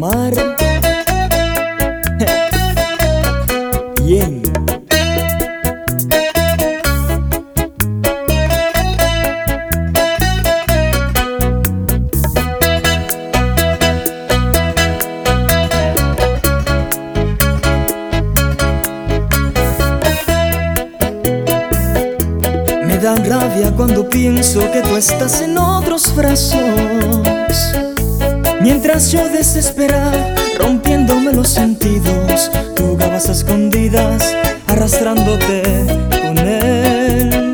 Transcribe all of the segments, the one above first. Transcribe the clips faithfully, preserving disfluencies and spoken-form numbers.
Omar. Bien. Me da rabia cuando pienso que tú estás en otros brazos, mientras yo desesperado, rompiéndome los sentidos, tú jugabas a escondidas, arrastrándote con él.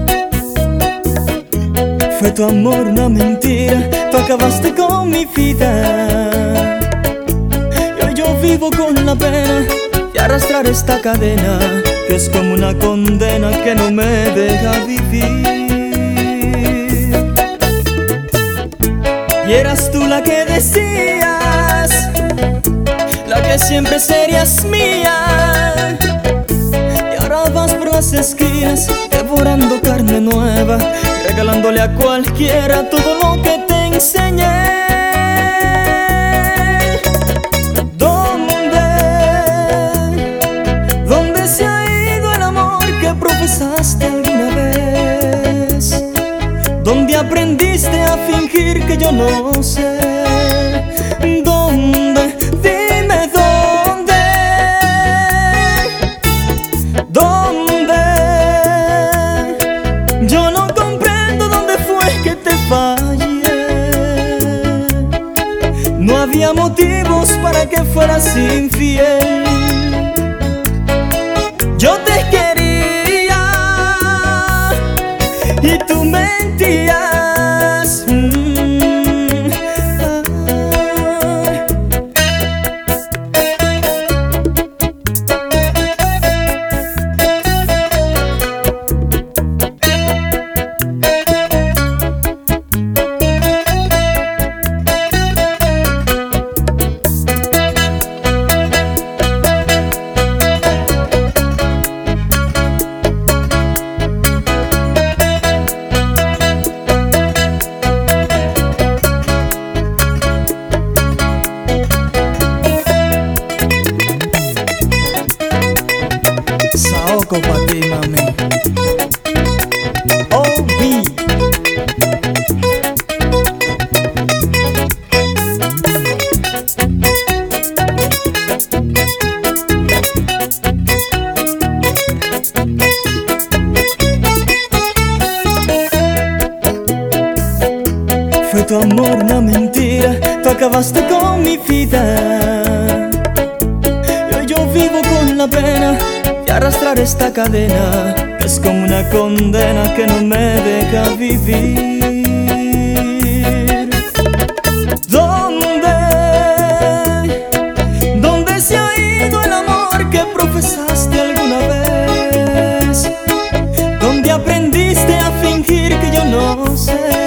Fue tu amor una mentira, tú acabaste con mi vida. Y hoy yo vivo con la pena de arrastrar esta cadena, que es como una condena que no me deja vivir. Y eras tú la que decías, la que siempre serías mía. Y ahora vas por las esquinas, devorando carne nueva, regalándole a cualquiera todo lo que te enseñé. ¿Dónde? ¿Dónde se ha ido el amor que profesaste alguna vez? ¿Dónde aprendiste a fingir que yo no sé? ¿Dónde? Dime dónde. ¿Dónde? Yo no comprendo dónde fue que te fallé. No había motivos para que fueras infiel. Yo te quería y tú mentías. Mm, ah. Saoco pa' ti, mami. O B. Fue tu amor una mentira, tú acabaste con mi vida. Y hoy yo vivo con la pena de arrastrar esta cadena, que es como una condena que no me deja vivir. ¿Dónde? ¿Dónde se ha ido el amor que profesaste alguna vez? ¿Dónde aprendiste a fingir que yo no sé?